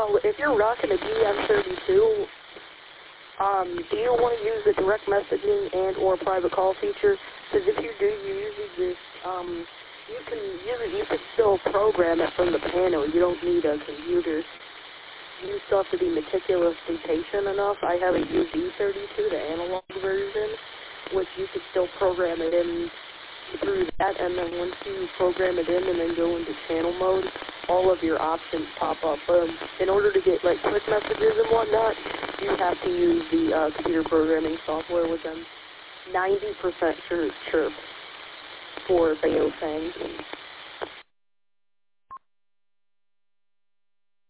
Well, if you're rocking a DM32, do you want to use the direct messaging and or private call feature? Because if you do, you usually just, you can still program it from the panel. You don't need a computer. You still have to be meticulously patient enough. I haven't used E32, the analog version, which you could still program it in through that, and then once you program it in and then go into channel mode, all of your options pop up. In order to get like quick messages and whatnot, you have to use the computer programming software, which I'm 90% sure it's Chirp for Baofeng.